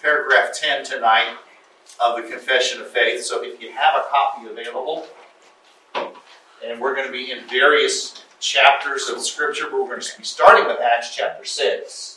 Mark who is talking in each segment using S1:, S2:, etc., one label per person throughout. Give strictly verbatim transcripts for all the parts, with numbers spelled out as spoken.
S1: paragraph ten tonight of the Confession of Faith. So if you have a copy available, and we're going to be in various chapters of Scripture, but we're going to be starting with Acts chapter six.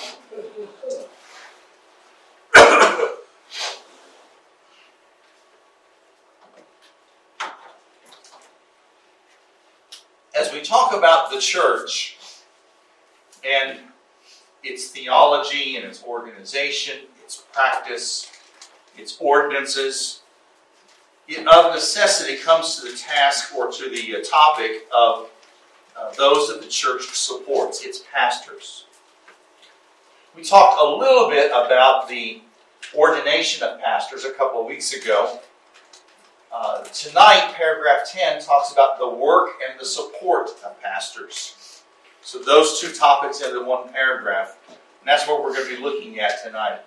S1: As we talk about the church and its theology and its organization, its practice, its ordinances, it of necessity comes to the task or to the uh, topic of uh, those that the church supports, its pastors. We talked a little bit about the ordination of pastors a couple of weeks ago. Uh, tonight, paragraph ten talks about the work and the support of pastors. So those two topics in the one paragraph. And that's what we're going to be looking at tonight.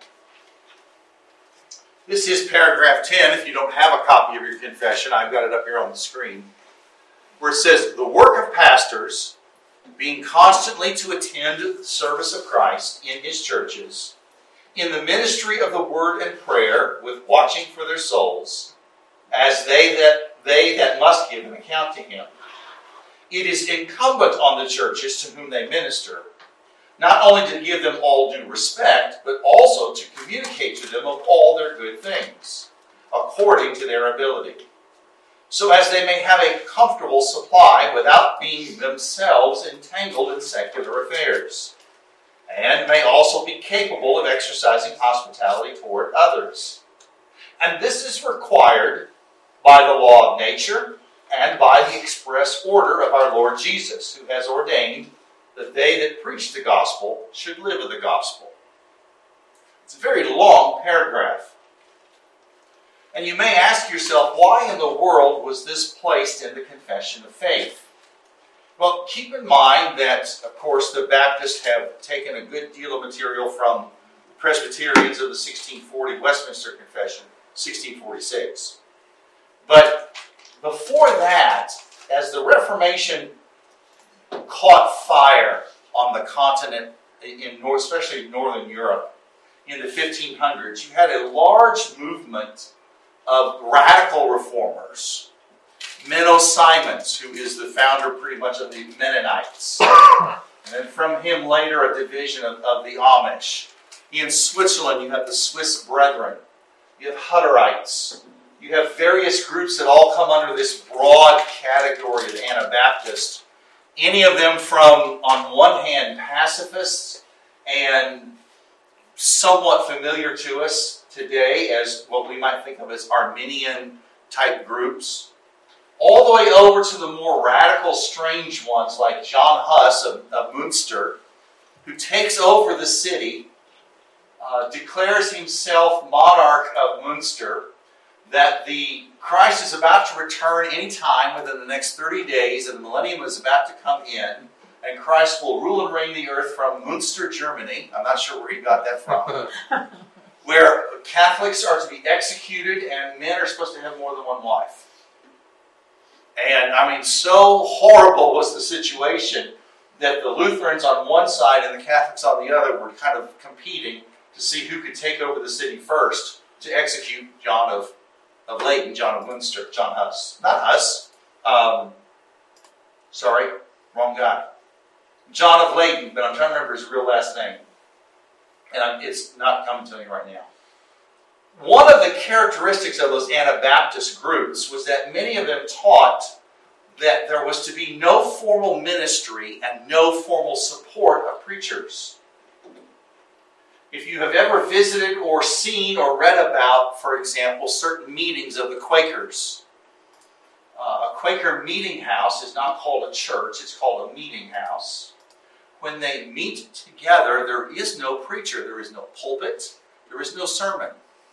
S1: This is paragraph ten. If you don't have a copy of your confession, I've got it up here on the screen, where it says, the work of pastors, being constantly to attend the service of Christ in his churches, in the ministry of the word and prayer, with watching for their souls, as they that they that must give an account to him. It is incumbent on the churches to whom they minister, not only to give them all due respect, but also to communicate to them of all their good things, according to their ability, so as they may have a comfortable supply without being themselves entangled in secular affairs, and may also be capable of exercising hospitality toward others. And this is required by the law of nature and by the express order of our Lord Jesus, who has ordained that they that preach the gospel should live of the gospel. It's a very long paragraph. And you may ask yourself, why in the world was this placed in the Confession of Faith? Well, keep in mind that, of course, the Baptists have taken a good deal of material from the Presbyterians of the sixteen forty Westminster Confession, sixteen forty-six. But before that, as the Reformation caught fire on the continent, in North, especially Northern Europe, in the fifteen hundreds, you had a large movement of radical reformers. Menno Simons, who is the founder pretty much of the Mennonites. And then from him later a division of, of the Amish. In Switzerland you have the Swiss Brethren. You have Hutterites. You have various groups that all come under this broad category of Anabaptist. Any of them from, on one hand, pacifists and somewhat familiar to us today as what we might think of as Arminian-type groups, all the way over to the more radical, strange ones like John Huss of, of Munster, who takes over the city, uh, declares himself monarch of Munster, that the Christ is about to return any time within the next thirty days, and the millennium is about to come in, and Christ will rule and reign the earth from Munster, Germany. I'm not sure where he got that from. Where Catholics are to be executed, and men are supposed to have more than one wife. And, I mean, so horrible was the situation that the Lutherans on one side and the Catholics on the other were kind of competing to see who could take over the city first to execute John of of Leyden, John of Munster, John Huss. Not Huss. Um, sorry, wrong guy. John of Leyden, but I'm trying to remember his real last name. And I'm, it's not coming to me right now. One of the characteristics of those Anabaptist groups was that many of them taught that there was to be no formal ministry and no formal support of preachers. If you have ever visited or seen or read about, for example, certain meetings of the Quakers, uh, a Quaker meeting house is not called a church, it's called a meeting house. When they meet together, there is no preacher, there is no pulpit, there is no sermon.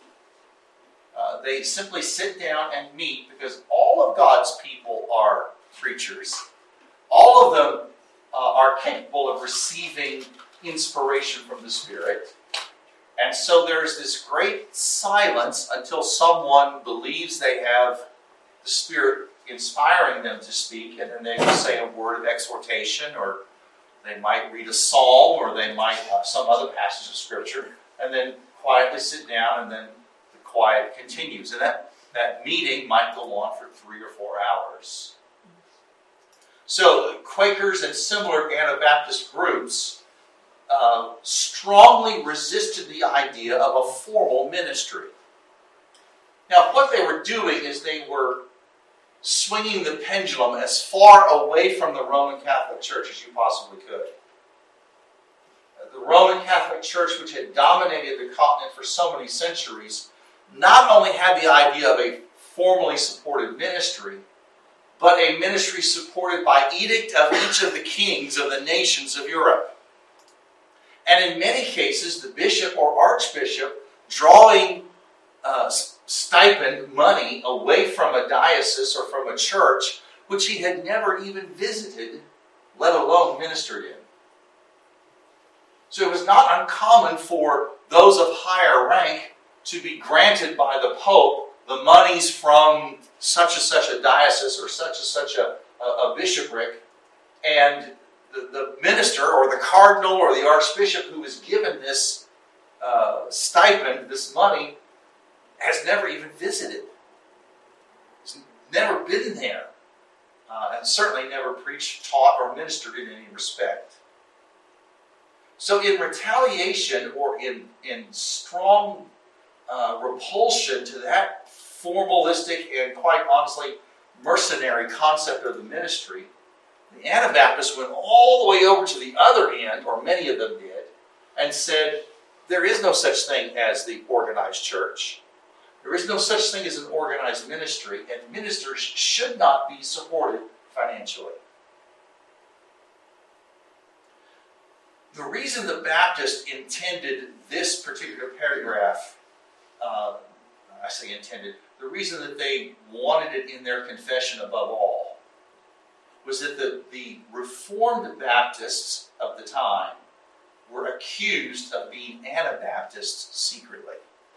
S1: Uh, they simply sit down and meet because all of God's people are preachers. All of them uh, are capable of receiving inspiration from the Spirit. And so there's this great silence until someone believes they have the Spirit inspiring them to speak, and then they will say a word of exhortation, or they might read a psalm, or they might have some other passage of Scripture, and then quietly sit down, and then the quiet continues. And that, that meeting might go on for three or four hours. So Quakers and similar Anabaptist groups uh, strongly resisted the idea of a formal ministry. Now, what they were doing is they were swinging the pendulum as far away from the Roman Catholic Church as you possibly could. The Roman Catholic Church, which had dominated the continent for so many centuries, not only had the idea of a formally supported ministry, but a ministry supported by edict of each of the kings of the nations of Europe. And in many cases, the bishop or archbishop drawing uh, stipend money away from a diocese or from a church which he had never even visited, let alone ministered in. So it was not uncommon for those of higher rank to be granted by the Pope the monies from such and such a diocese or such and such a, a, a bishopric, and the, the minister or the cardinal or the archbishop who was given this uh, stipend, this money, has never even visited. He's never been there, uh, and certainly never preached, taught, or ministered in any respect. So in retaliation or in, in strong uh, repulsion to that formalistic and quite honestly mercenary concept of the ministry, the Anabaptists went all the way over to the other end, or many of them did, and said, there is no such thing as the organized church. There is no such thing as an organized ministry, and ministers should not be supported financially. The reason the Baptists intended this particular paragraph, uh, I say intended, the reason that they wanted it in their confession above all was that the, the Reformed Baptists of the time were accused of being Anabaptists secretly.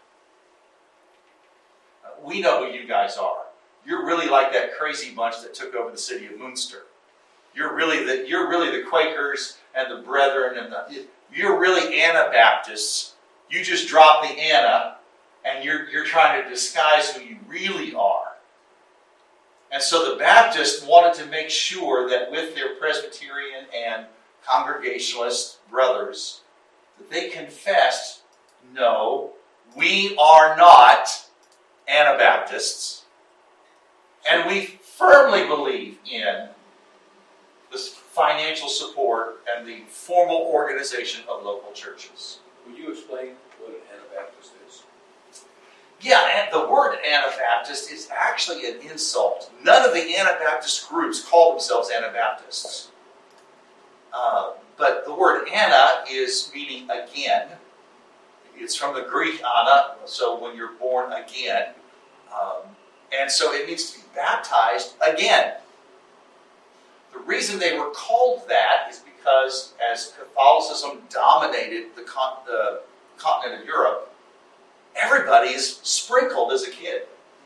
S1: Uh, we know who you guys are. You're really like that crazy bunch that took over the city of Munster. You're really the, you're really the Quakers and the Brethren, and the, you're really Anabaptists. You just drop the Anna, and you're, you're trying to disguise who you really are. And so the Baptists wanted to make sure that with their Presbyterian and Congregationalist brothers, that they confessed, no, we are not Anabaptists, and we firmly believe in this financial support and the formal organization of local churches.
S2: Will you explain what an Anabaptist is?
S1: Yeah, and the word Anabaptist is actually an insult. None of the Anabaptist groups call themselves Anabaptists. Uh, but the word Anna is meaning again. It's from the Greek Anna, so when you're born again. Um, and so it means to be baptized again. The reason they were called that is because as Catholicism dominated the, con- the continent of Europe, everybody is sprinkled as a kid.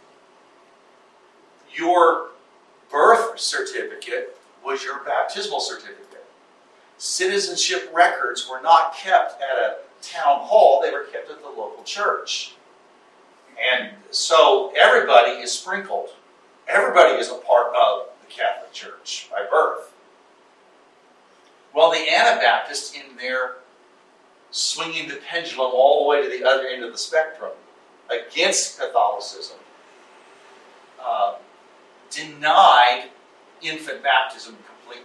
S1: Your birth certificate was your baptismal certificate. Citizenship records were not kept at a town hall, they were kept at the local church. And so everybody is sprinkled. Everybody is a part of the Catholic Church by birth. Well, the Anabaptists, in their swinging the pendulum all the way to the other end of the spectrum against Catholicism, uh, denied infant baptism completely.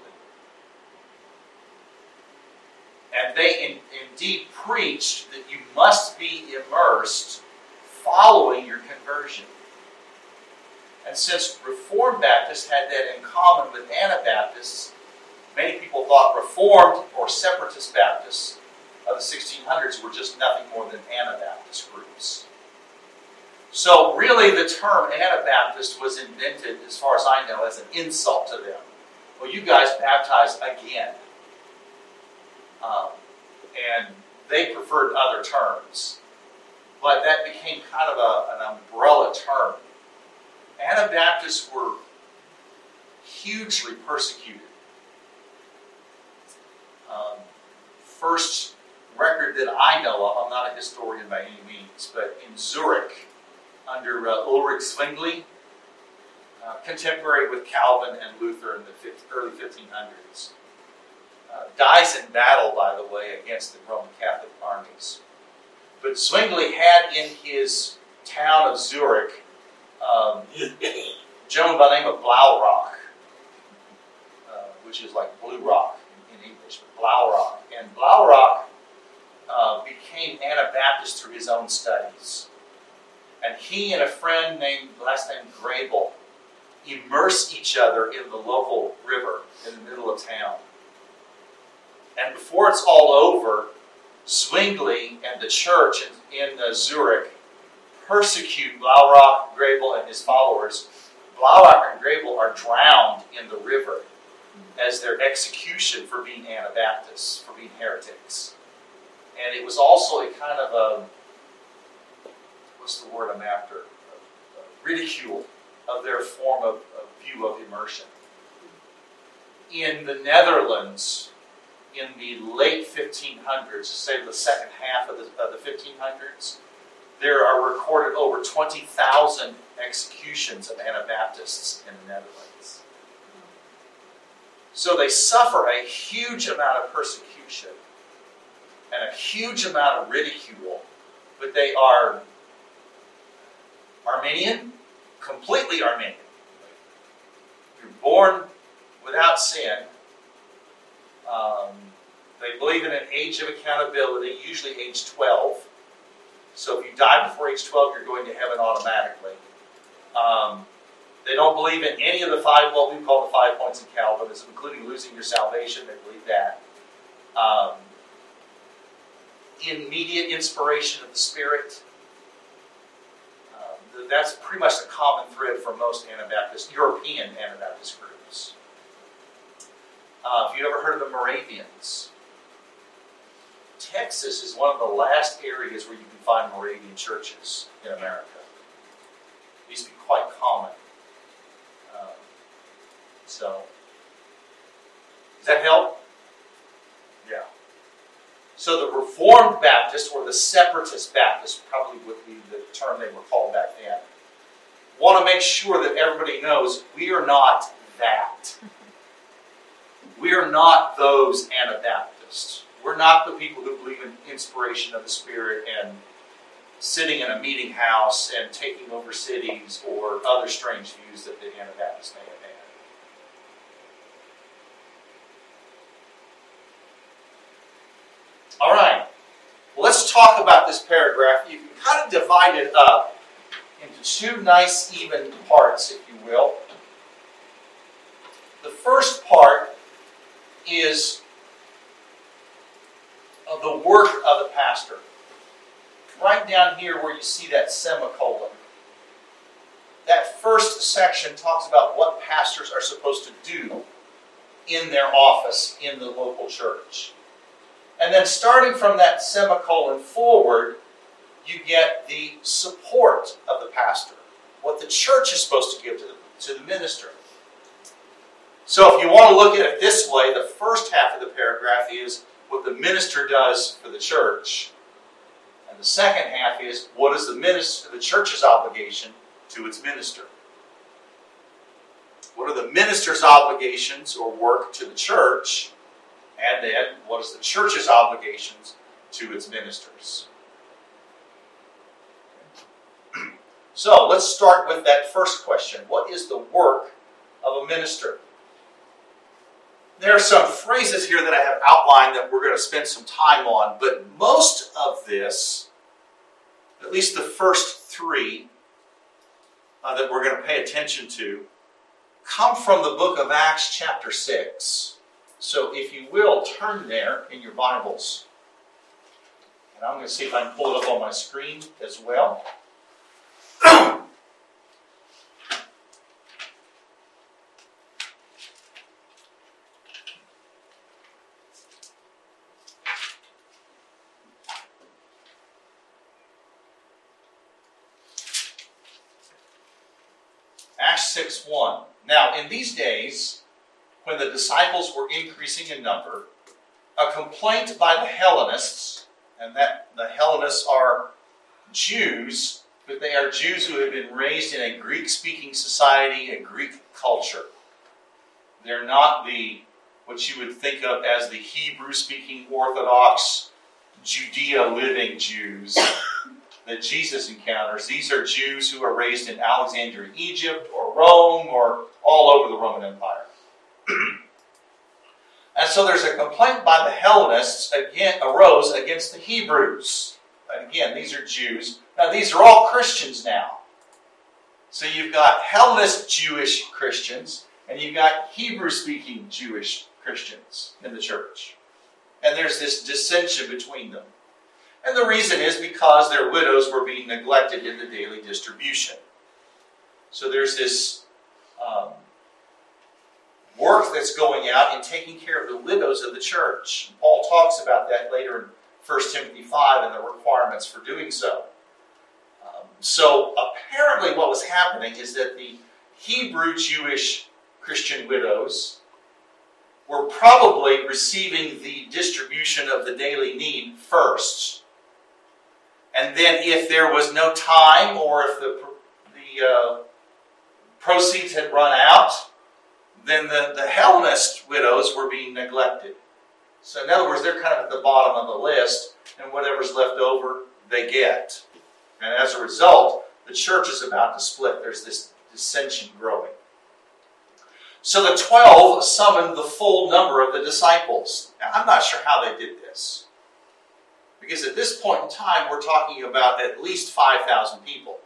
S1: And they in, indeed preached that you must be immersed following your conversion. And since Reformed Baptists had that in common with Anabaptists, many people thought Reformed or Separatist Baptists of the sixteen hundreds were just nothing more than Anabaptist groups. So really the term Anabaptist was invented, as far as I know, as an insult to them. Well, you guys baptize again. Um, and they preferred other terms. But that became kind of a, an umbrella term. Anabaptists were hugely persecuted. Um, first, record that I know of, I'm not a historian by any means, but in Zurich, under uh, Ulrich Zwingli, uh, contemporary with Calvin and Luther in the fifth, early fifteen hundreds. Uh, dies in battle, by the way, against the Roman Catholic armies. But Zwingli had in his town of Zurich um, a gentleman by the name of Blaurock, uh, which is like Blue Rock in, in English, but Blaurock. And Blaurock uh, became Anabaptist through his own studies. And he and a friend named, last name Grabel, immerse each other in the local river in the middle of town. And before it's all over, Zwingli and the church in, in uh, Zurich persecute Blaurock, Grabel, and his followers. Blaurock and Grabel are drowned in the river as their execution for being Anabaptists, for being heretics. And it was also a kind of a, what's the word I'm after? A, a ridicule of their form of, of view of immersion. In the Netherlands, in the late fifteen hundreds, say the second half of the, of the fifteen hundreds, there are recorded over twenty thousand executions of Anabaptists in the Netherlands. So they suffer a huge amount of persecution and a huge amount of ridicule, but they are Arminian, completely Arminian. You're born without sin. Um, they believe in an age of accountability, usually age twelve. So if you die before age twelve, you're going to heaven automatically. Um, they don't believe in any of the five, what we call the five points in Calvinism, including losing your salvation. They believe that. Um, immediate inspiration of the Spirit. Um, that's pretty much the common thread for most Anabaptist, European Anabaptist groups. Uh, if you've ever heard of the Moravians, Texas is one of the last areas where you can find Moravian churches in America. It used to be quite common. Um, so, does that help? Yeah. So the Reformed Baptist, or the Separatist Baptist, probably would be the term they were called back then, want to make sure that everybody knows we are not that. We are not those Anabaptists. We're not the people who believe in inspiration of the Spirit and sitting in a meeting house and taking over cities or other strange views that the Anabaptists may have had. All right. Well, let's talk about this paragraph. You can kind of divide it up into two nice even parts, if you will. The first part is of the work of the pastor. Right down here where you see that semicolon. That first section talks about what pastors are supposed to do in their office in the local church. And then starting from that semicolon forward, you get the support of the pastor. What the church is supposed to give to the, to the minister. So if you want to look at it this way, the first half of the paragraph is what the minister does for the church. And the second half is what is the minister, the church's obligation to its minister. What are the minister's obligations or work to the church? And then what is the church's obligations to its ministers? So let's start with that first question. What is the work of a minister? There are some phrases here that I have outlined that we're going to spend some time on, but most of this, at least the first three uh, that we're going to pay attention to, come from the book of Acts chapter six. So if you will, turn there in your Bibles. And I'm going to see if I can pull it up on my screen as well. Acts six one. Now, in these days, when the disciples were increasing in number, a complaint by the Hellenists And that the Hellenists are Jews, but they are Jews who have been raised in a Greek-speaking society, a Greek culture. They're not the what you would think of as the Hebrew-speaking Orthodox Judea-living Jews that Jesus encounters. These are Jews who are raised in Alexandria, Egypt, or Rome, or all over the Roman Empire. And so there's a complaint by the Hellenists again arose against the Hebrews. And again, these are Jews. Now, these are all Christians now. So you've got Hellenist Jewish Christians, and you've got Hebrew-speaking Jewish Christians in the church. And there's this dissension between them. And the reason is because their widows were being neglected in the daily distribution. So there's this um, work that's going out in taking care of the widows of the church. Paul talks about that later in First Timothy five and the requirements for doing so. Um, so apparently what was happening is that the Hebrew Jewish Christian widows were probably receiving the distribution of the daily need first. And then if there was no time, or if the, the uh, proceeds had run out, then the, the Hellenist widows were being neglected. So in other words, they're kind of at the bottom of the list, and whatever's left over, they get. And as a result, the church is about to split. There's this dissension growing. So the twelve summoned the full number of the disciples. Now, I'm not sure how they did this. Because at this point in time, we're talking about at least five thousand people.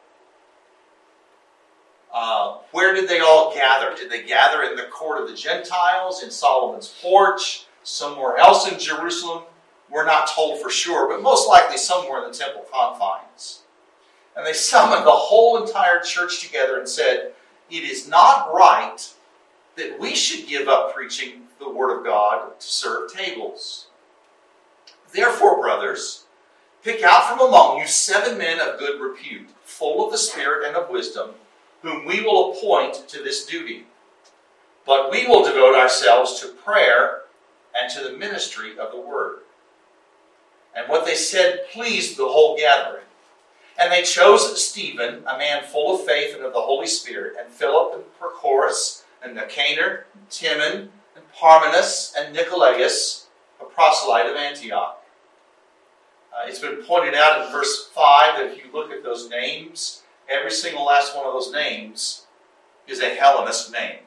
S1: Uh, where did they all gather? Did they gather in the court of the Gentiles, in Solomon's porch, somewhere else in Jerusalem? We're not told for sure, but most likely somewhere in the temple confines. And they summoned the whole entire church together and said, it is not right that we should give up preaching the Word of God to serve tables. Therefore, brothers, pick out from among you seven men of good repute, full of the Spirit and of wisdom, whom we will appoint to this duty. But we will devote ourselves to prayer and to the ministry of the Word. And what they said pleased the whole gathering. And they chose Stephen, a man full of faith and of the Holy Spirit, and Philip and Prochorus, and Nicanor, and Timon, and Parmenas, and Nicolaus, a proselyte of Antioch. Uh, it's been pointed out in verse five that if you look at those names, every single last one of those names is a Hellenist name.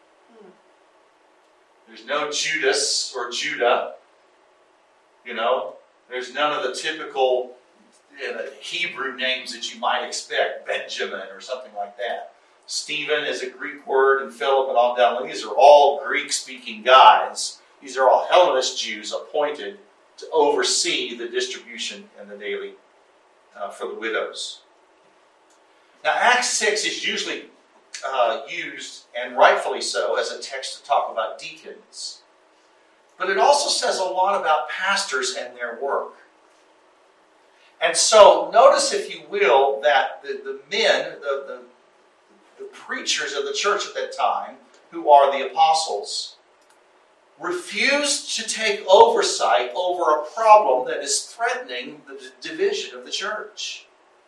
S1: There's no Judas or Judah. You know, there's none of the typical you know, Hebrew names that you might expect, Benjamin or something like that. Stephen is a Greek word, and Philip and all down. These are all Greek-speaking guys. These are all Hellenist Jews appointed to oversee the distribution and the daily uh, for the widows. Now, Acts six is usually uh, used, and rightfully so, as a text to talk about deacons. But it also says a lot about pastors and their work. And so, notice, if you will, that the, the men, the, the, the preachers of the church at that time, who are the apostles, refused to take oversight over a problem that is threatening the division of the church.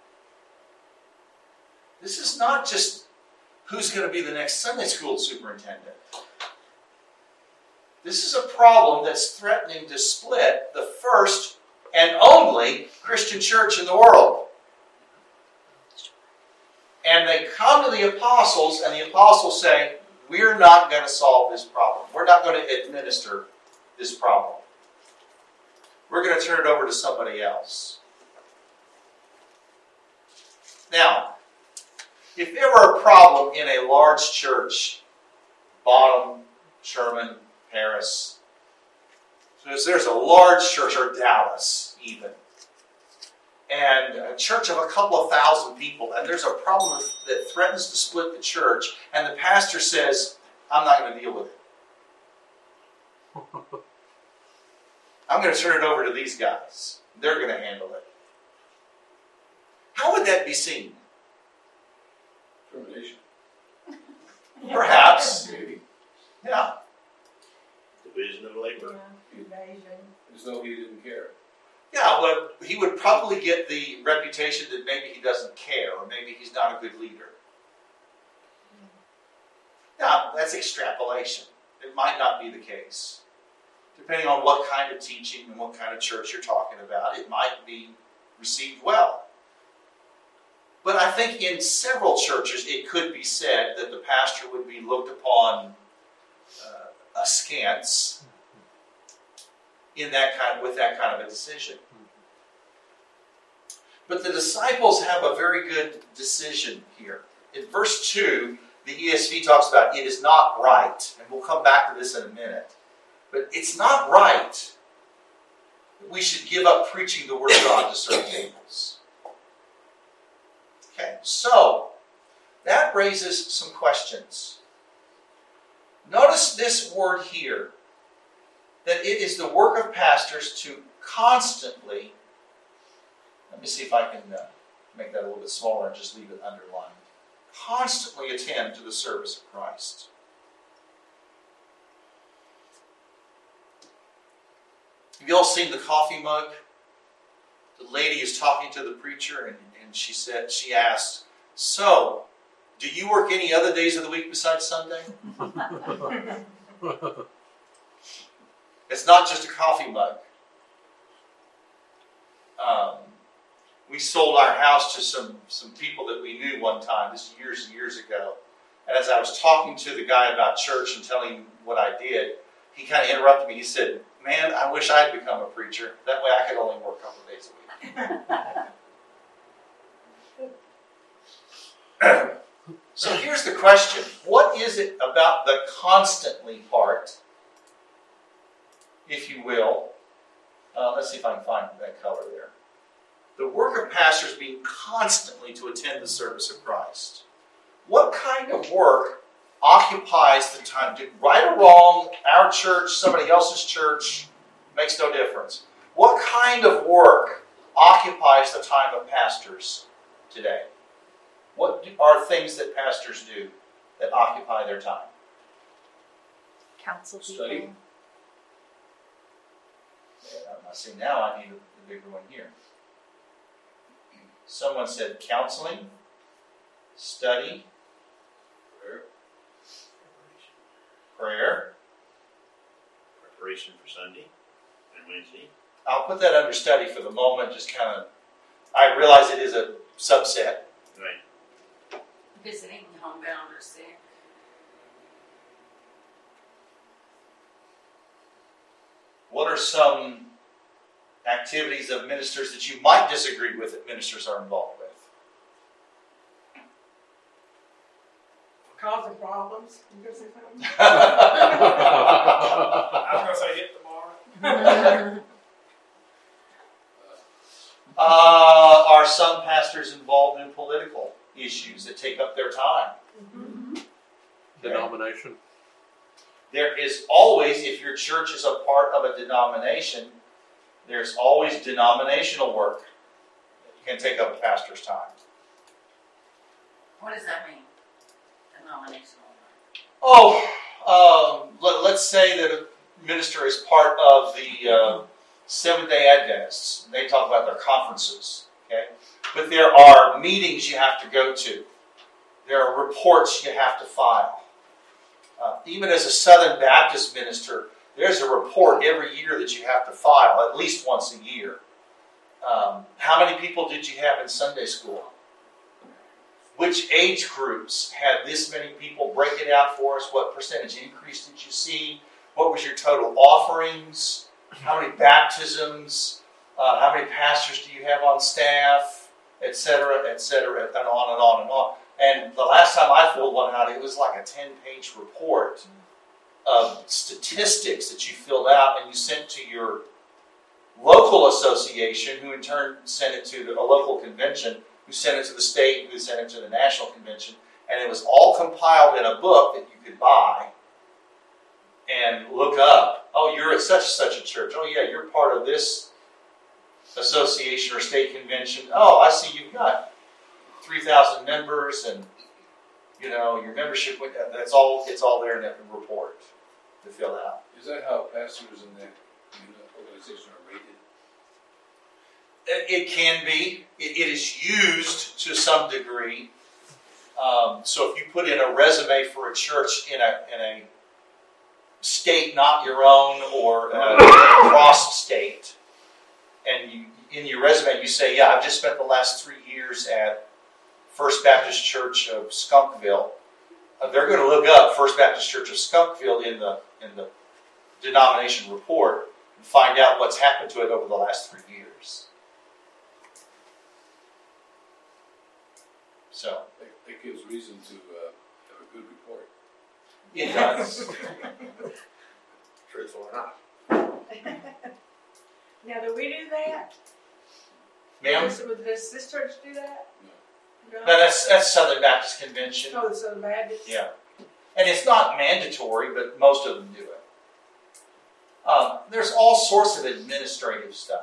S1: This is not just who's going to be the next Sunday school superintendent. This is a problem that's threatening to split the first and only Christian church in the world. And they come to the apostles, and the apostles say, we're not going to solve this problem. We're not going to administer this problem. We're going to turn it over to somebody else. Now, if there were a problem in a large church, Bonham, Sherman, Paris, so there's a large church, or Dallas even, and a church of a couple of thousand people, and there's a problem that threatens to split the church, and the pastor says, I'm not going to deal with it. I'm going to turn it over to these guys. They're going to handle it. How would that be seen?
S2: Termination.
S1: Perhaps. Yeah.
S3: Division of labor.
S2: As though he didn't care.
S1: Yeah, well, he would probably get the reputation that maybe he doesn't care, or maybe he's not a good leader. Now, that's extrapolation. It might not be the case. Depending on what kind of teaching and what kind of church you're talking about, it might be received well. But I think in several churches it could be said that the pastor would be looked upon uh, askance in that kind, with that kind of a decision. But the disciples have a very good decision here. In verse two, the E S V talks about it is not right, and we'll come back to this in a minute. But it's not right that we should give up preaching the Word of God to serve tables. Okay, so that raises some questions. Notice this word here, that it is the work of pastors to constantly, let me see if I can uh, make that a little bit smaller and just leave it underlined, constantly attend to the service of Christ. Have you all seen the coffee mug? The lady is talking to the preacher, and, and she said, she asked, "So, do you work any other days of the week besides Sunday?" It's not just a coffee mug. Um, we sold our house to some, some people that we knew one time, this years and years ago. And as I was talking to the guy about church and telling him what I did, he kind of interrupted me. He said, "Man, I wish I had become a preacher. That way I could only work a couple of days a week." So here's the question. What is it about the constantly part, if you will? Uh, let's see if I can find that color there. The work of pastors being constantly to attend the service of Christ. What kind of work occupies the time? Right or wrong, our church, somebody else's church, makes no difference. What kind of work occupies the time of pastors today? What do, are things that pastors do that occupy their time?
S3: Counsel people.
S2: Study.
S1: Yeah, I see now I need a, a bigger one here. Someone said counseling, study,
S2: Prayer.
S1: prayer.
S4: Preparation for Sunday and Wednesday.
S1: I'll put that under study for the moment, just kind of, I realize it is a subset.
S4: Right.
S3: Visiting homebound or sick.
S1: What are some activities of ministers that you might disagree with that ministers are involved with?
S5: Causing problems. You gonna say something?
S1: uh,
S5: I was gonna say hit tomorrow.
S1: are some pastors involved in political issues that take up their time?
S3: Mm-hmm.
S2: Denomination.
S1: There is always, if your church is a part of a denomination, there's always denominational work that can take up a pastor's time.
S3: What does that mean? Denominational.
S1: Oh, um, let, let's say that a minister is part of the uh, Seventh-day Adventists. They talk about their conferences, okay? But there are meetings you have to go to. There are reports you have to file. Uh, even as a Southern Baptist minister, there's a report every year that you have to file, at least once a year. Um, how many people did you have in Sunday school? Which age groups had this many people? Break it out for us. What percentage increase did you see? What was your total offerings? How many baptisms? Uh, how many pastors do you have on staff? Et cetera, et cetera, and on and on and on. And the last time I filled one out, it was like a ten-page report of statistics that you filled out and you sent to your local association, who in turn sent it to a local convention, who sent it to the state, who sent it to the national convention. And it was all compiled in a book that you could buy and look up. Oh, you're at such and such a church. Oh, yeah, you're part of this association or state convention. Oh, I see you've got three thousand members, and you know your membership. That's all. It's all there in that report to fill out.
S2: Is that how pastors in that organization are rated?
S1: It can be. It, it is used to some degree. Um, so if you put in a resume for a church in a in a state not your own or a cross state, and you in your resume you say, "Yeah, I've just spent the last three years at First Baptist Church of Skunkville," uh, they're going to look up First Baptist Church of Skunkville in the in the denomination report and find out what's happened to it over the last three years. So
S2: That, that gives reason to uh, have a good report.
S1: it does.
S4: Truthful or not.
S5: Now, do we do that?
S1: Ma'am?
S5: Does, does this church do that? No.
S1: No, that's that's Southern Baptist Convention.
S5: Oh, the Southern Baptist?
S1: Yeah. And it's not mandatory, but most of them do it. Um, there's all sorts of administrative stuff.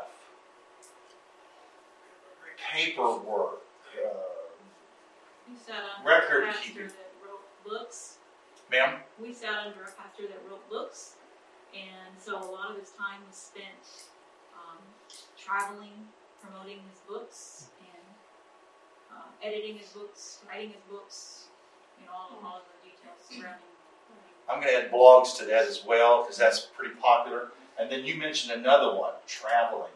S1: Paperwork. Uh,
S6: We sat under
S1: Record
S6: a pastor
S1: keeping.
S6: that wrote books.
S1: ma'am?
S6: We sat under a pastor that wrote books, and so a lot of his time was spent um, traveling, promoting his books, and uh, editing his books, writing his books, you know, all, all of the details surrounding.
S1: I'm going to add blogs to that as well, because that's pretty popular. And then you mentioned another one, traveling.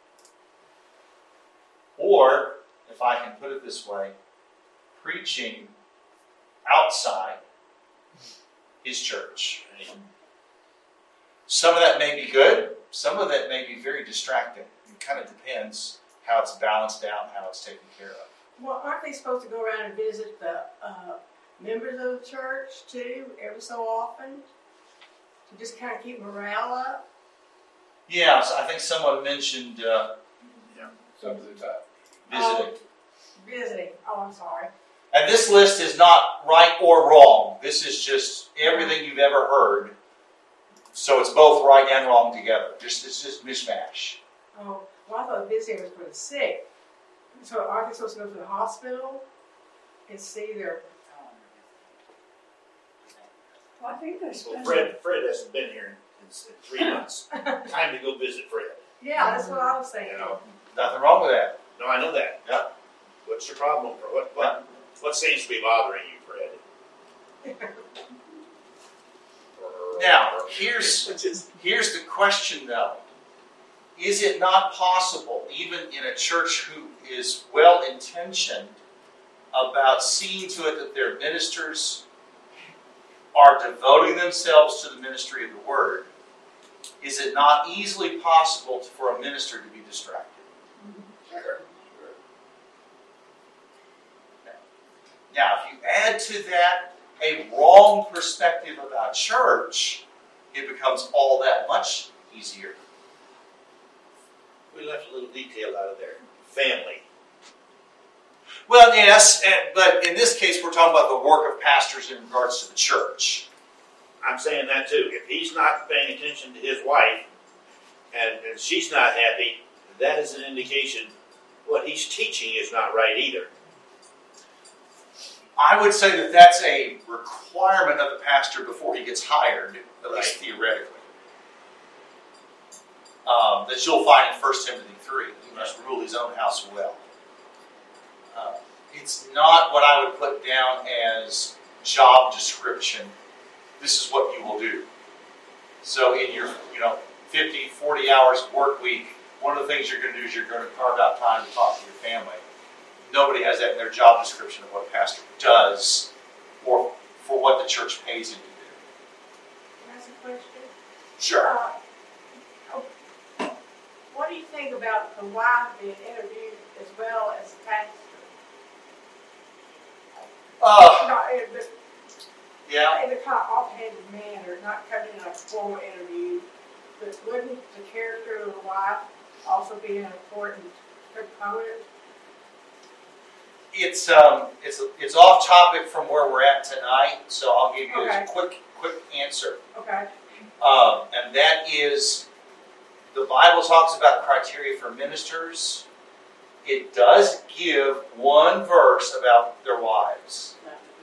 S1: Or, if I can put it this way, preaching outside his church. Some of that may be good. Some of that may be very distracting. It kind of depends how it's balanced out and how it's taken care of.
S5: Well, aren't they supposed to go around and visit the uh, members of the church too, every so often? To just kind of keep morale up?
S1: Yeah, so I think someone mentioned uh,
S2: Some of the time.
S1: visiting.
S5: Oh, visiting. Oh, I'm sorry.
S1: And this list is not right or wrong. This is just everything you've ever heard. So it's both right and wrong together. Just it's just mishmash.
S5: Oh, well, I thought visiting was for the sick. So aren't they supposed to go to the hospital and see their...
S7: Well, I think they're
S4: Well,
S7: spending.
S4: Fred, Fred hasn't been here in, in three months. Time to go visit Fred.
S5: Yeah, that's what I was thinking.
S4: You know.
S1: Nothing wrong with that.
S4: No, I know that.
S1: Yeah.
S4: What's your problem, Fred? What, what, what seems to be bothering you, Fred?
S1: Now, here's here's the question though. Is it not possible, even in a church who is well intentioned about seeing to it that their ministers are devoting themselves to the ministry of the word, is it not easily possible for a minister to be distracted?
S4: Sure.
S1: Now, if you add to that a wrong perspective about church, it becomes all that much easier.
S4: We left a little detail out of there. Family.
S1: Well, yes, and, but in this case, we're talking about the work of pastors in regards to the church.
S4: I'm saying that too. If he's not paying attention to his wife and, and she's not happy, that is an indication what he's teaching is not right either.
S1: I would say that that's a requirement of the pastor before he gets hired, at least
S4: Right.
S1: theoretically. Um, that you'll find in First Timothy three. He must rule his own house well. Uh, it's not what I would put down as job description. This is what you will do. So in your, you know, fifty, forty hours work week, one of the things you're going to do is you're going to carve out time to talk to your family. Nobody has that in their job description of what a pastor does or for what the church pays him to do.
S5: Can I ask a question?
S1: Sure.
S5: Uh, oh, what do you think about the wife being interviewed as well as the pastor?
S1: Uh,
S5: Not in the,
S1: yeah.
S5: in a kind of offhanded manner, not coming in a formal interview, but wouldn't the character of the wife also be an important component?
S1: It's um, it's it's off topic from where we're at tonight, so I'll give you
S5: Okay.
S1: a quick quick answer.
S5: Okay.
S1: Um, and that is, the Bible talks about criteria for ministers. It does give one verse about their wives,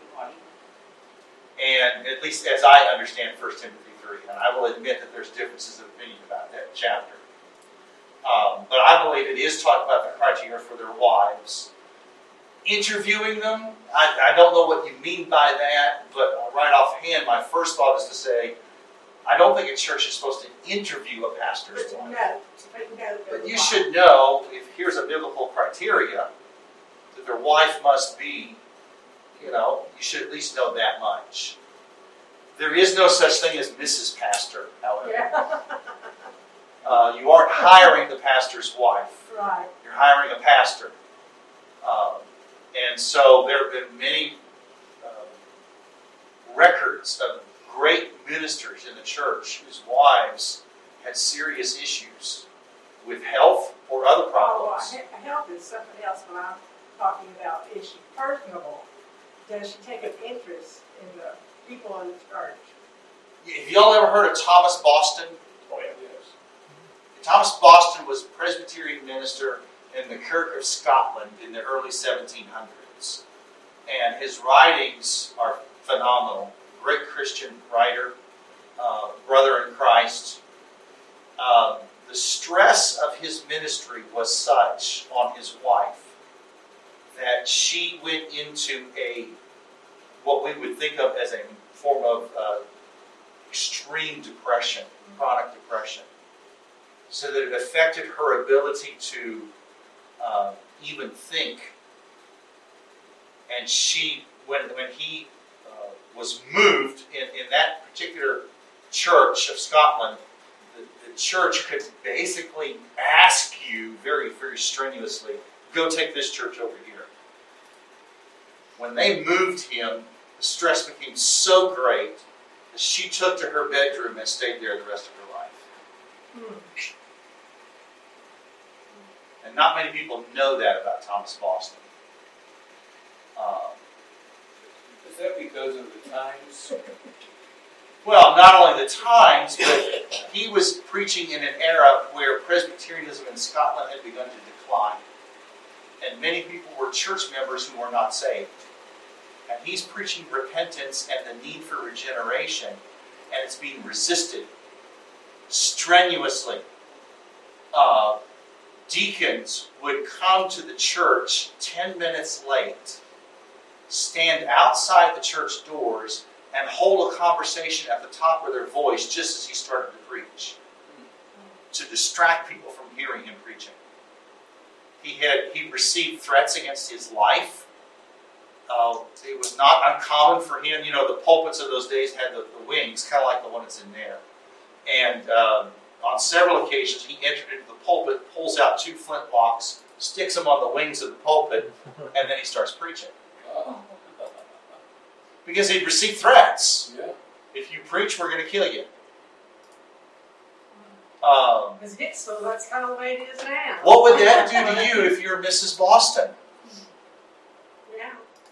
S1: and at least as I understand First Timothy three, and I will admit that there's differences of opinion about that chapter. Um, but I believe it is talking about the criteria for their wives. Interviewing them, I, I don't know what you mean by that, but right offhand, my first thought is to say, I don't think a church is supposed to interview a pastor's
S5: But
S1: wife.
S5: no, but no.
S1: But you should know, if here's a biblical criteria, that their wife must be, you know, you should at least know that much. There is no such thing as Missus Pastor, however.
S5: Yeah.
S1: Uh, you aren't hiring the pastor's wife.
S5: Right.
S1: You're hiring a pastor. Um, and so there have been many uh, records of great ministers in the church whose wives had serious issues with health or other
S5: Oh,
S1: problems.
S5: he- health is something else when I'm talking about. Is she personable? Does she take an interest in the people in the church?
S1: Have y'all ever heard of Thomas Boston?
S4: Oh, yeah.
S2: Yes.
S1: Thomas Boston was a Presbyterian minister in the Kirk of Scotland in the early seventeen hundreds. And his writings are phenomenal. Great Christian writer, uh, brother in Christ. Um, the stress of his ministry was such on his wife that she went into a, what we would think of as a form of uh, extreme depression, chronic depression, so that it affected her ability to uh, even think. And she, when when he uh, was moved in, in that particular church of Scotland, the, the church could basically ask you very, very strenuously, go take this church over here. When they moved him, the stress became so great that she took to her bedroom and stayed there the rest of her life.
S5: Hmm.
S1: And not many people know that about Thomas Boston. Um,
S2: Is that because of the times?
S1: well, not only the times, but he was preaching in an era where Presbyterianism in Scotland had begun to decline. And many people were church members who were not saved. And he's preaching repentance and the need for regeneration, and it's being resisted strenuously. Uh, deacons would come to the church ten minutes late, stand outside the church doors, and hold a conversation at the top of their voice just as he started to preach, to distract people from hearing him preaching. He had he received threats against his life. Uh, it was not uncommon for him. You know, the pulpits of those days had the, the wings, kind of like the one that's in there. And um, on several occasions, he entered into the pulpit, pulls out two flintlocks, sticks them on the wings of the pulpit, and then he starts preaching.
S2: Oh.
S1: Because he'd received threats.
S2: Yeah.
S1: If you preach, we're going to kill you. Um,
S5: Because it's so that's kind of the way it is now.
S1: what would that do to you if you're Missus Boston?
S5: Yeah.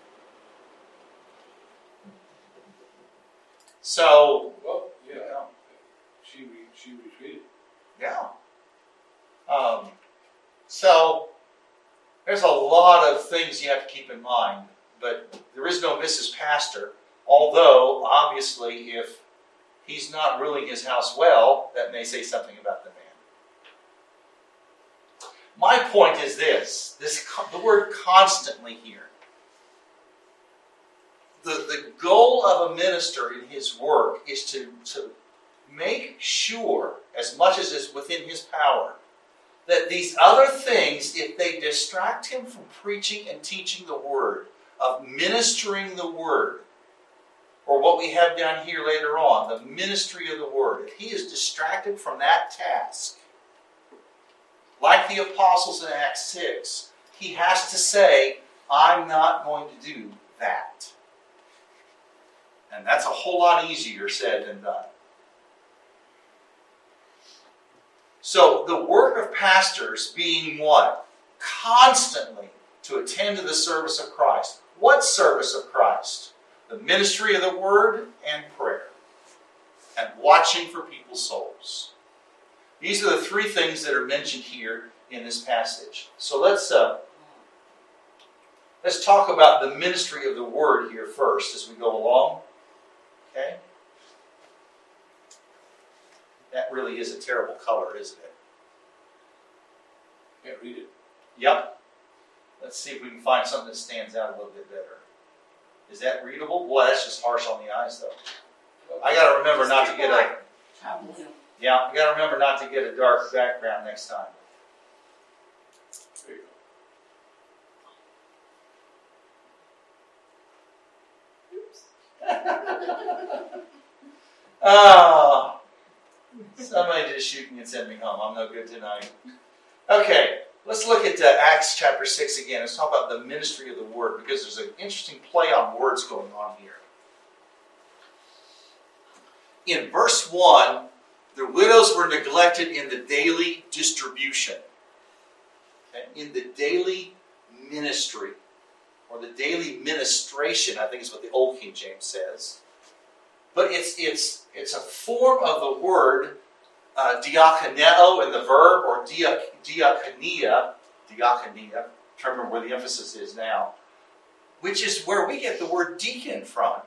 S1: So,
S2: Well, yeah. She re- she retreated.
S1: yeah. Um, so, there's a lot of things you have to keep in mind, but there is no Missus Pastor, although, obviously, if he's not ruling his house well, that may say something about the man. My point is this, this the word constantly here. The, the goal of a minister in his work is to, to make sure, as much as is within his power, that these other things, if they distract him from preaching and teaching the Word, of ministering the Word, or what we have down here later on, the ministry of the Word, if he is distracted from that task, like the apostles in Acts six, he has to say, I'm not going to do that. And that's a whole lot easier said than done. So the work of pastors being what? Constantly to attend to the service of Christ. What service of Christ? The ministry of the Word and prayer. And watching for people's souls. These are the three things that are mentioned here in this passage. So let's uh, let's talk about the ministry of the Word here first as we go along. Okay? That really is a terrible color, isn't it?
S2: Can't read it.
S1: Yep. Let's see if we can find something that stands out a little bit better. Is that readable? Boy, that's just harsh on the eyes, though. I got to remember not to get a.
S3: I will.
S1: Yeah, I got to remember not to get a dark background next time.
S2: There you
S1: Oh, somebody just shoot me and send me home. I'm no good tonight. Okay, let's look at uh, Acts chapter six again. Let's talk about the ministry of the word, because there's an interesting play on words going on here. In verse one, the widows were neglected in the daily distribution. Okay? In the daily ministry, or the daily ministration, I think is what the Old King James says. But it's it's it's a form of the word uh, diakoneo in the verb, or dia, diakonia, diakonia, I'm trying to remember where the emphasis is now, which is where we get the word deacon from.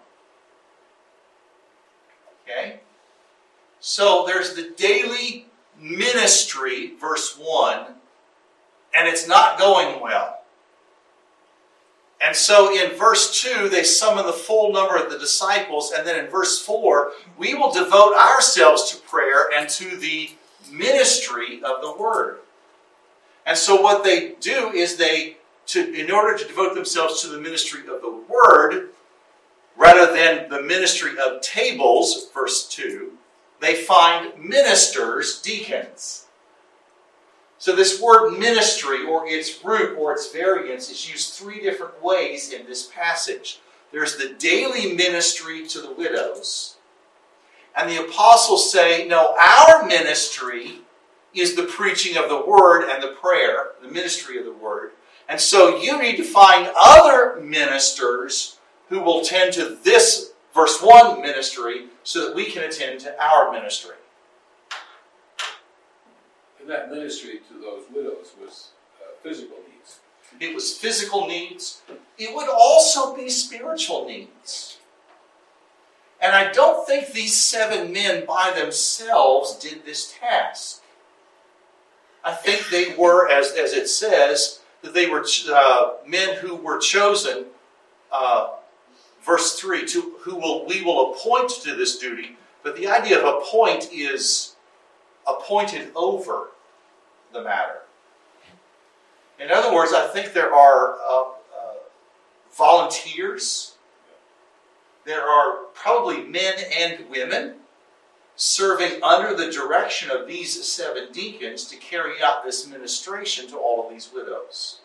S1: Okay? So there's the daily ministry, verse one, and it's not going well. And so in verse two, they summon the full number of the disciples, and then in verse four, we will devote ourselves to prayer and to the ministry of the word. And so what they do is they, to, in order to devote themselves to the ministry of the word, rather than the ministry of tables, verse two, they find ministers, deacons. So this word ministry, or its root, or its variance, is used three different ways in this passage. There's the daily ministry to the widows. And the apostles say, no, our ministry is the preaching of the word and the prayer, the ministry of the word. And so you need to find other ministers who will tend to this verse one ministry so that we can attend to our ministry.
S2: And that ministry to those widows was uh, physical needs.
S1: It was physical needs. It would also be spiritual needs. And I don't think these seven men by themselves did this task. I think they were, as, as it says, that they were uh, men who were chosen, uh, verse three, to, who will we will appoint to this duty. But the idea of appoint is appointed over the matter. In other words, I think there are uh, uh, volunteers. There are probably men and women serving under the direction of these seven deacons to carry out this ministration to all of these widows.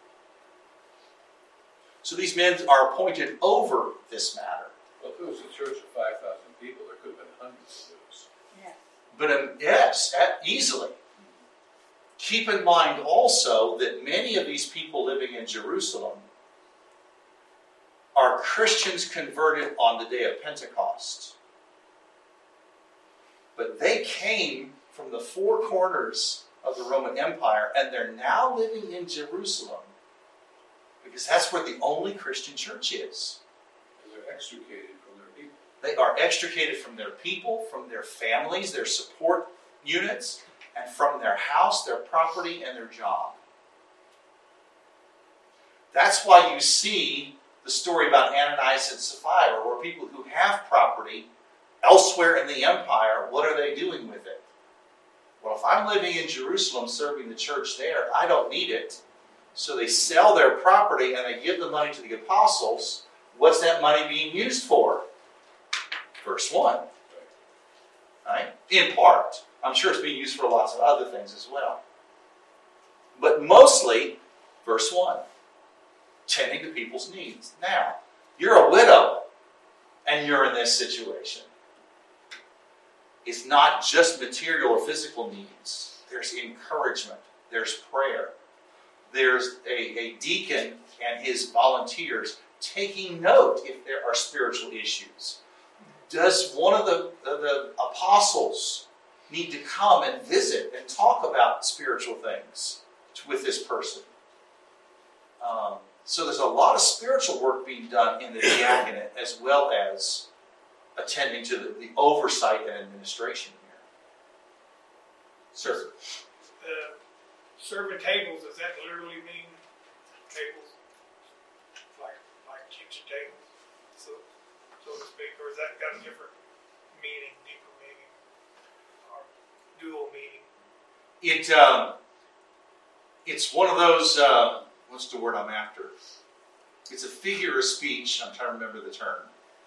S1: So these men are appointed over this matter.
S2: Well, if it was a church of five thousand people, there could have been hundreds of those.
S3: Yeah.
S1: But um, yes, at, easily. Keep in mind also that many of these people living in Jerusalem are Christians converted on the day of Pentecost. But they came from the four corners of the Roman Empire, and they're now living in Jerusalem because that's where the only Christian church is.
S2: Because they're extricated from their people.
S1: They are extricated from their people, from their families, their support units, and from their house, their property, and their job. That's why you see the story about Ananias and Sapphira, where people who have property elsewhere in the empire, what are they doing with it? Well, if I'm living in Jerusalem serving the church there, I don't need it. So they sell their property and they give the money to the apostles. What's that money being used for? Verse one. Right? In part. I'm sure it's being used for lots of other things as well. But mostly, verse one. Tending to people's needs. Now, you're a widow and you're in this situation. It's not just material or physical needs. There's encouragement. There's prayer. There's a, a deacon and his volunteers taking note if there are spiritual issues. Does one of the, the, the apostles need to come and visit and talk about spiritual things with this person? Um, so there's a lot of spiritual work being done in the diaconate as well as attending to the, the oversight and administration here. Sir?
S4: Uh,
S7: serving tables, does that literally mean tables? Like, like kitchen tables, so, so to speak, or has that got a different meaning, deeper meaning, or dual meaning?
S1: It um, it's one of those. Uh, what's the word I'm after? It's a figure of speech. I'm trying to remember the term.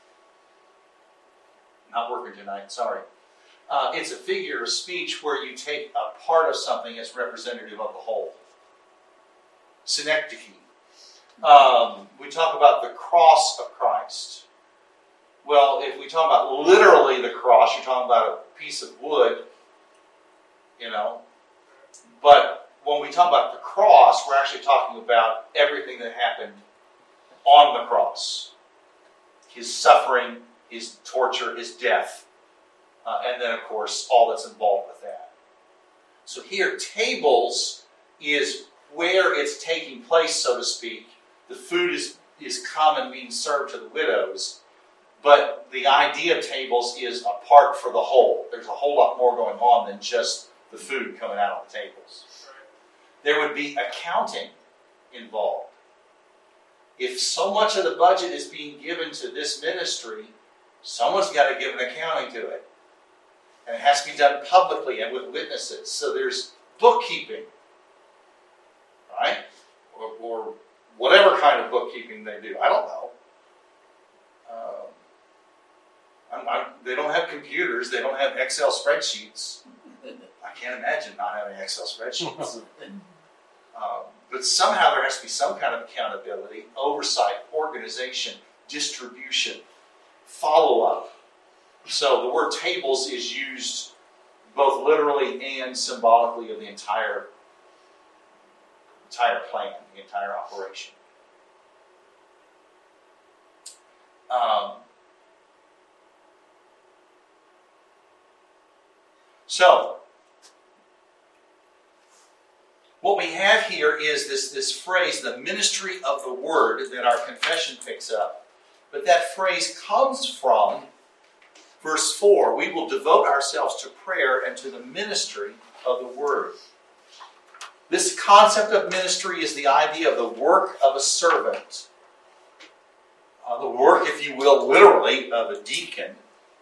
S1: Not working tonight. Sorry. Uh, it's a figure of speech where you take a part of something as representative of the whole. Synecdoche. Um, we talk about the cross of Christ. Well, if we talk about literally the cross, you're talking about a piece of wood, you know. But when we talk about the cross, we're actually talking about everything that happened on the cross. His suffering, his torture, his death. Uh, and then, of course, all that's involved with that. So here, tables is where it's taking place, so to speak. The food is, is come and being served to the widows. But the idea of tables is a part for the whole. There's a whole lot more going on than just the food coming out on the tables. There would be accounting involved. If so much of the budget is being given to this ministry, someone's got to give an accounting to it. And it has to be done publicly and with witnesses. So there's bookkeeping, right? Or, or whatever kind of bookkeeping they do. I don't know. Um, I'm, I'm, they don't have computers. They don't have Excel spreadsheets. I can't imagine not having Excel spreadsheets. um, but somehow there has to be some kind of accountability, oversight, organization, distribution, follow-up. So the word tables is used both literally and symbolically of the entire, entire plan, the entire operation. Um, so, what we have here is this, this phrase, the ministry of the word, that our confession picks up. But that phrase comes from verse four. We will devote ourselves to prayer and to the ministry of the word. This concept of ministry is the idea of the work of a servant. Uh, the work, if you will, literally, of a deacon.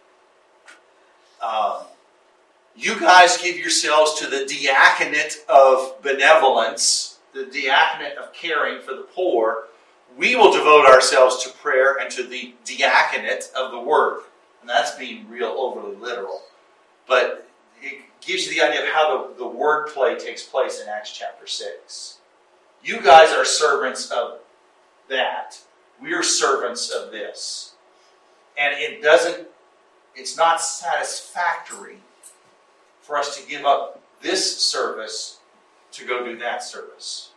S1: Um, you guys give yourselves to the diaconate of benevolence, the diaconate of caring for the poor. We will devote ourselves to prayer and to the diaconate of the word. And that's being real overly literal. But it gives you the idea of how the, the word play takes place in Acts chapter six. You guys are servants of that. We are servants of this. And it doesn't, it's not satisfactory for us to give up this service to go do that service.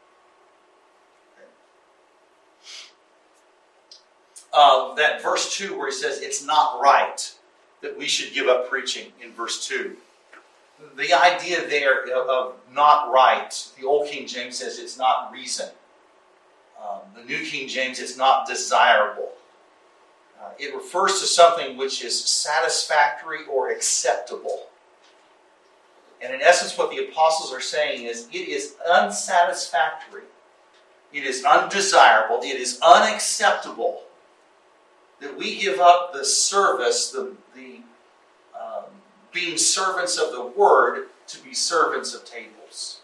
S1: Uh, that verse two where he says it's not right that we should give up preaching in verse two. The idea there of, of not right, the Old King James says it's not reason. Um, the New King James, it's not desirable. Uh, it refers to something which is satisfactory or acceptable. And in essence, what the apostles are saying is it is unsatisfactory. It is undesirable. It is unacceptable that we give up the service, the, the um, being servants of the word, to be servants of tables.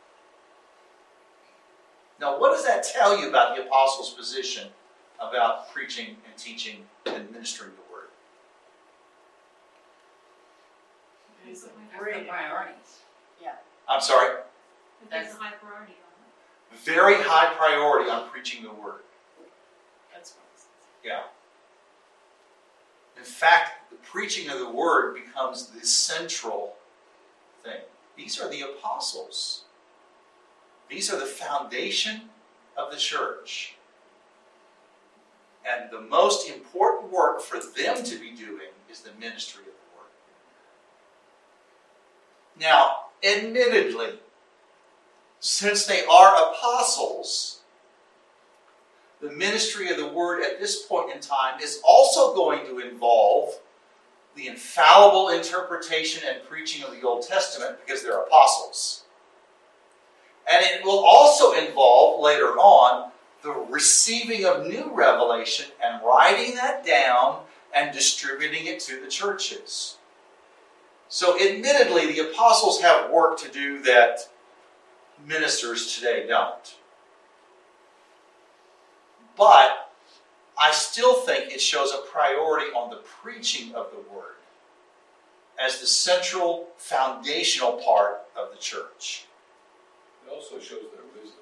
S1: Now, what does that tell you about the apostles' position about preaching and teaching and ministering the word?
S3: That's the priorities.
S1: I'm sorry?
S6: There's a high priority on it.
S1: Very high priority on preaching the word.
S3: That's what it says.
S1: Yeah. In fact, the preaching of the word becomes the central thing. These are the apostles. These are the foundation of the church. And the most important work for them to be doing is the ministry of the word. Now, admittedly, since they are apostles, the ministry of the word at this point in time is also going to involve the infallible interpretation and preaching of the Old Testament because they're apostles. And it will also involve, later on, the receiving of new revelation and writing that down and distributing it to the churches. So admittedly, the apostles have work to do that ministers today don't. But I still think it shows a priority on the preaching of the word as the central, foundational part of the church.
S2: It also shows their wisdom.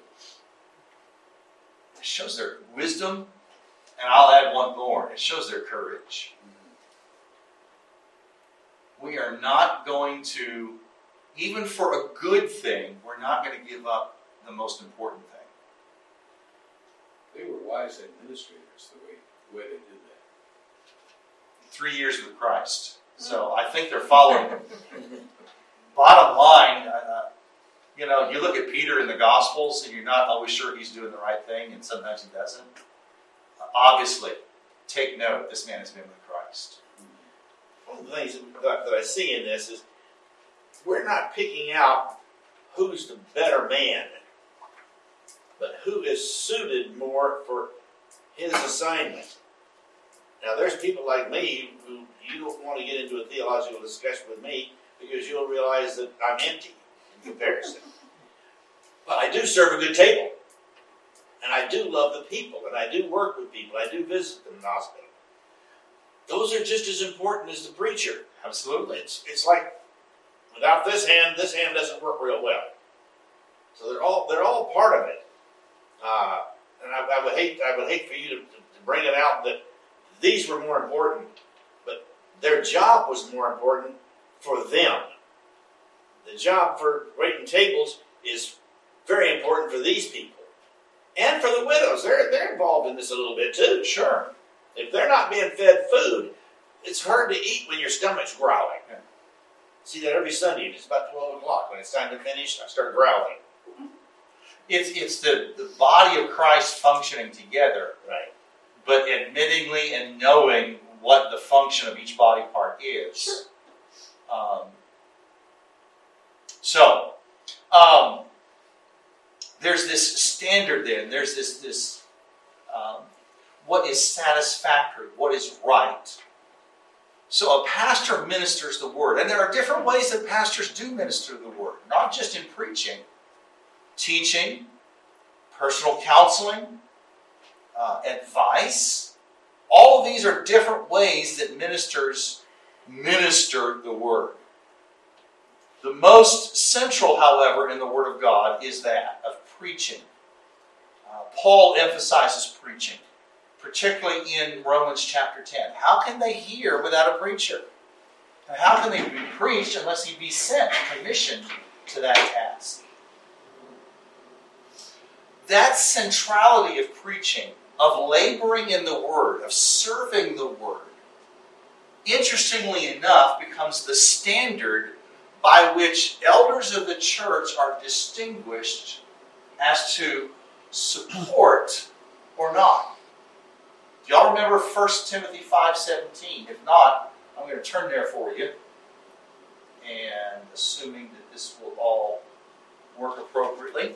S1: It shows their wisdom, and I'll add one more. It shows their courage. We are not going to, even for a good thing, we're not going to give up the most important thing.
S2: They were wise administrators the way, the way they did that.
S1: Three years with Christ. So I think they're following. Bottom line, uh, you know, you look at Peter in the Gospels and you're not always sure he's doing the right thing, and sometimes he doesn't. Uh, obviously, take note, this man has been with Christ.
S4: One of the things that, that I see in this is we're not picking out who's the better man, but who is suited more for his assignment. Now, there's people like me who you don't want to get into a theological discussion with me because you'll realize that I'm empty in comparison. But I do serve a good table. And I do love the people. And I do work with people. I do visit them in the hospital. Those are just as important as the preacher.
S1: Absolutely.
S4: It's, it's like, without this hand, this hand doesn't work real well. So they're all they're all part of it. Uh, and I, I would hate I would hate for you to, to, to bring it out that these were more important, but their job was more important for them. The job for waiting tables is very important for these people. And for the widows. They're, they're involved in this a little bit too.
S1: Sure.
S4: If they're not being fed food, it's hard to eat when your stomach's growling.
S1: Yeah.
S4: See that every Sunday. It's about twelve o'clock. When it's time to finish, I start growling.
S1: It's, it's the, the body of Christ functioning together,
S4: Right.
S1: but admittingly and knowing what the function of each body part is.
S4: Sure.
S1: Um, so, um, there's this standard then. There's this, this um, what is satisfactory, what is right. So a pastor ministers the word. And there are different ways that pastors do minister the word. Not just in preaching, teaching, personal counseling, uh, advice. All of these are different ways that ministers minister the word. The most central, however, in the Word of God is that of preaching. Uh, Paul emphasizes preaching, particularly in Romans chapter ten. How can they hear without a preacher? And how can they be preached unless he be sent, commissioned to that task? That centrality of preaching, of laboring in the Word, of serving the Word, interestingly enough, becomes the standard by which elders of the church are distinguished as to support or not. Do y'all remember First Timothy five seventeen? If not, I'm going to turn there for you. And assuming that this will all work appropriately.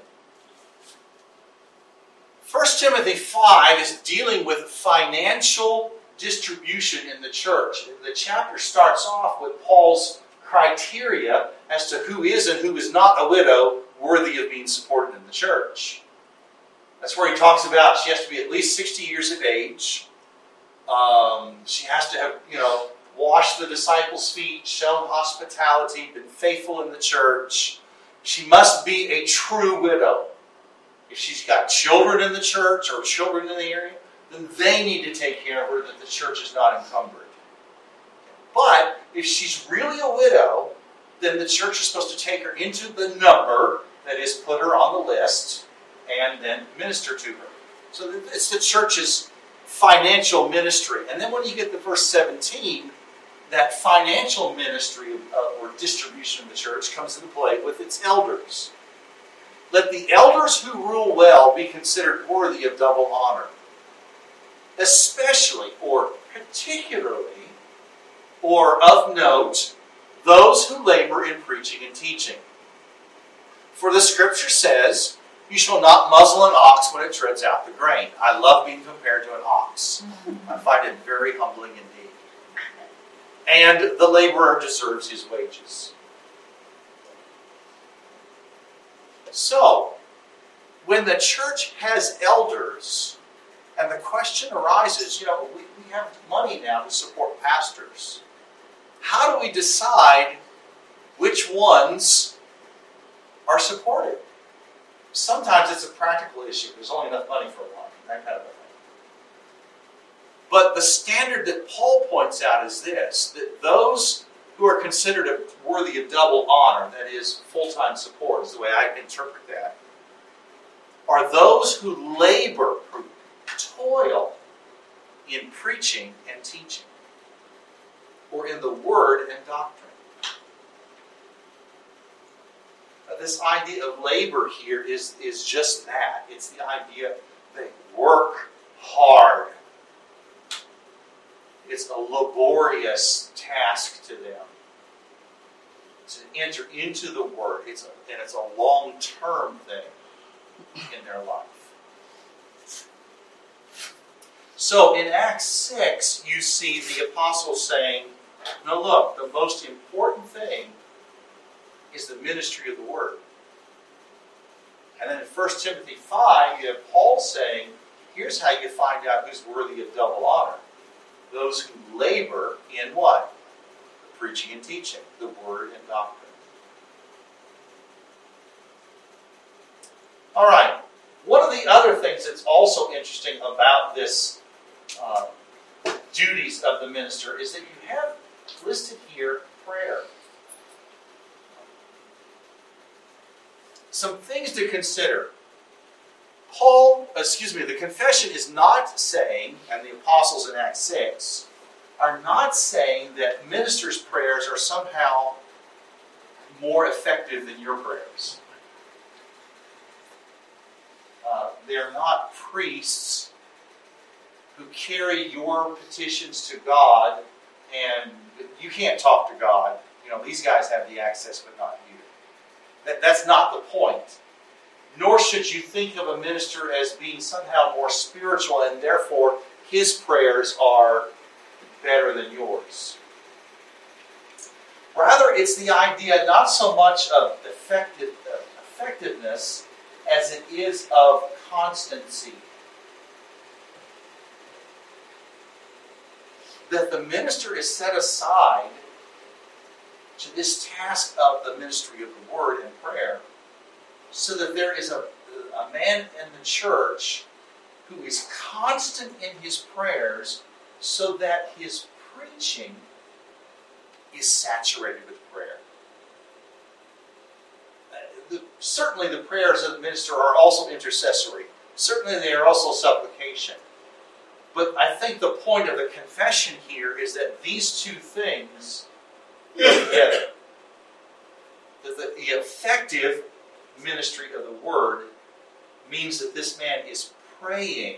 S1: First Timothy five is dealing with financial distribution in the church. The chapter starts off with Paul's criteria as to who is and who is not a widow worthy of being supported in the church. That's where he talks about she has to be at least sixty years of age. Um, she has to have, you know, washed the disciples' feet, shown hospitality, been faithful in the church. She must be a true widow. If she's got children in the church or children in the area, then they need to take care of her that the church is not encumbered. But if she's really a widow, then the church is supposed to take her into the number, that is, put her on the list, and then minister to her. So it's the church's financial ministry. And then when you get to verse seventeen, that financial ministry uh, or distribution of the church comes into play with its elders. Let the elders who rule well be considered worthy of double honor, especially or particularly or of note, those who labor in preaching and teaching. For the scripture says, you shall not muzzle an ox when it treads out the grain. I love being compared to an ox. I find it very humbling indeed. And the laborer deserves his wages. So, when the church has elders, and the question arises, you know, we, we have money now to support pastors. How do we decide which ones are supported? Sometimes it's a practical issue. There's only enough money for one, that kind of a thing. But the standard that Paul points out is this, that those who are considered worthy of double honor, that is, full-time support is the way I interpret that, are those who labor, who toil in preaching and teaching, or in the word and doctrine. Uh, this idea of labor here is, is just that. It's the idea they work hard. It's a laborious task to them to enter into the Word. It's a, and it's a long-term thing in their life. So in Acts six, you see the apostles saying, no, look, the most important thing is the ministry of the Word. And then in First Timothy five, you have Paul saying, here's how you find out who's worthy of double honor. Those who labor in what? The preaching and teaching, the word and doctrine. All right. One of the other things that's also interesting about this uh, duties of the minister is that you have listed here prayer. Some things to consider. Paul, excuse me, the confession is not saying, and the apostles in Acts six, are not saying that ministers' prayers are somehow more effective than your prayers. Uh, they're not priests who carry your petitions to God, and you can't talk to God. You know, these guys have the access, but not you. That, that's not the point. Nor should you think of a minister as being somehow more spiritual and therefore his prayers are better than yours. Rather, it's the idea not so much of effective, uh, effectiveness as it is of constancy. That the minister is set aside to this task of the ministry of the word and prayer, so that there is a, a man in the church who is constant in his prayers, so that his preaching is saturated with prayer. Uh, the, certainly the prayers of the minister are also intercessory. Certainly they are also supplication. But I think the point of the confession here is that these two things go together. That the, the effective ministry of the word means that this man is praying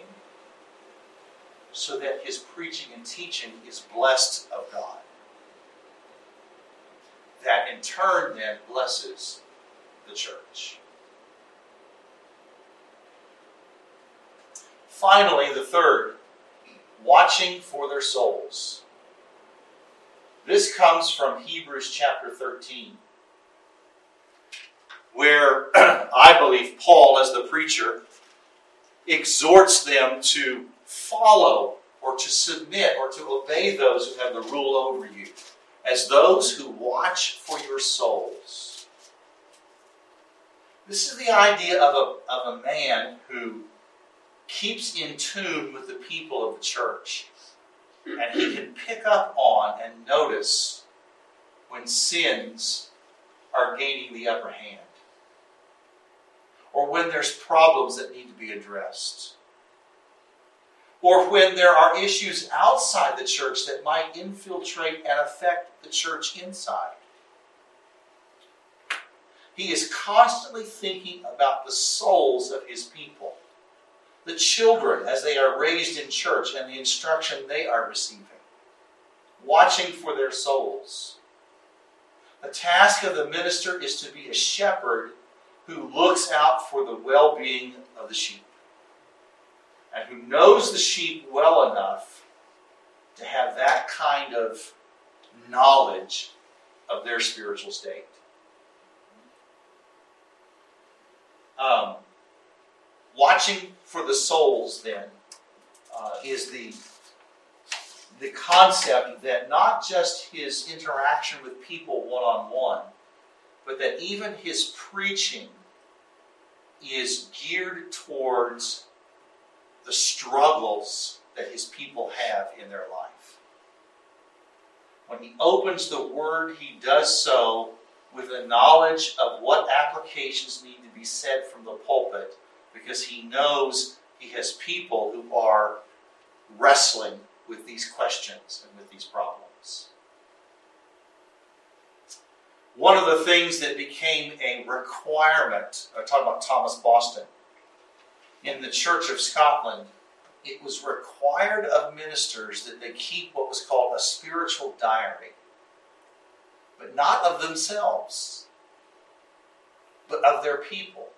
S1: so that his preaching and teaching is blessed of God. That in turn then blesses the church. Finally, the third, watching for their souls. This comes from Hebrews chapter thirteen, where I believe Paul, as the preacher, exhorts them to follow or to submit or to obey those who have the rule over you, as those who watch for your souls. This is the idea of a, of a man who keeps in tune with the people of the church, and he can pick up on and notice when sins are gaining the upper hand, or when there's problems that need to be addressed, or when there are issues outside the church that might infiltrate and affect the church inside. He is constantly thinking about the souls of his people, the children as they are raised in church and the instruction they are receiving, watching for their souls. The task of the minister is to be a shepherd who looks out for the well-being of the sheep and who knows the sheep well enough to have that kind of knowledge of their spiritual state. Um, watching for the souls, then, uh, is the, the concept that not just his interaction with people one-on-one, but that even his preaching is geared towards the struggles that his people have in their life. When he opens the Word, he does so with a knowledge of what applications need to be said from the pulpit, because he knows he has people who are wrestling with these questions and with these problems. One of the things that became a requirement, I'm talking about Thomas Boston, in the Church of Scotland, it was required of ministers that they keep what was called a spiritual diary, but not of themselves, but of their people.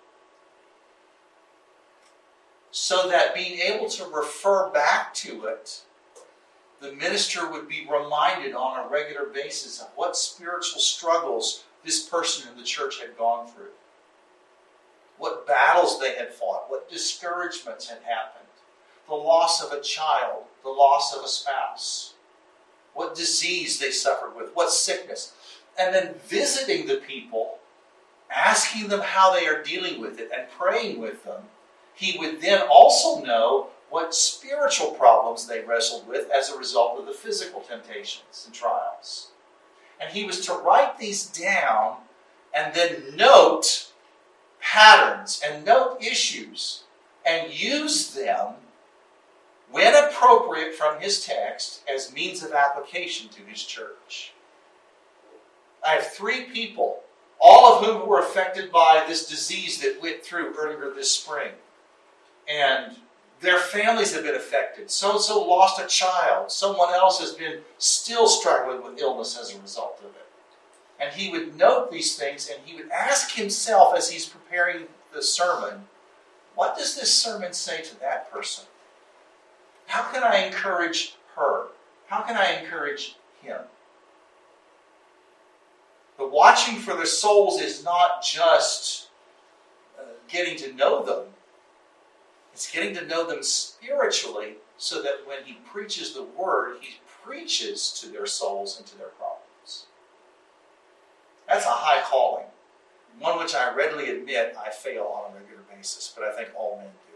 S1: So that being able to refer back to it, the minister would be reminded on a regular basis of what spiritual struggles this person in the church had gone through, what battles they had fought, what discouragements had happened, the loss of a child, the loss of a spouse, what disease they suffered with, what sickness. And then visiting the people, asking them how they are dealing with it and praying with them, he would then also know what spiritual problems they wrestled with as a result of the physical temptations and trials. And he was to write these down and then note patterns and note issues and use them when appropriate from his text as means of application to his church. I have three people, all of whom were affected by this disease that went through earlier this spring. And their families have been affected. So-and-so lost a child. Someone else has been still struggling with illness as a result of it. And he would note these things and he would ask himself as he's preparing the sermon, what does this sermon say to that person? How can I encourage her? How can I encourage him? The watching for the souls is not just uh, getting to know them. It's getting to know them spiritually so that when he preaches the Word, he preaches to their souls and to their problems. That's a high calling. One which I readily admit I fail on a regular basis, but I think all men do.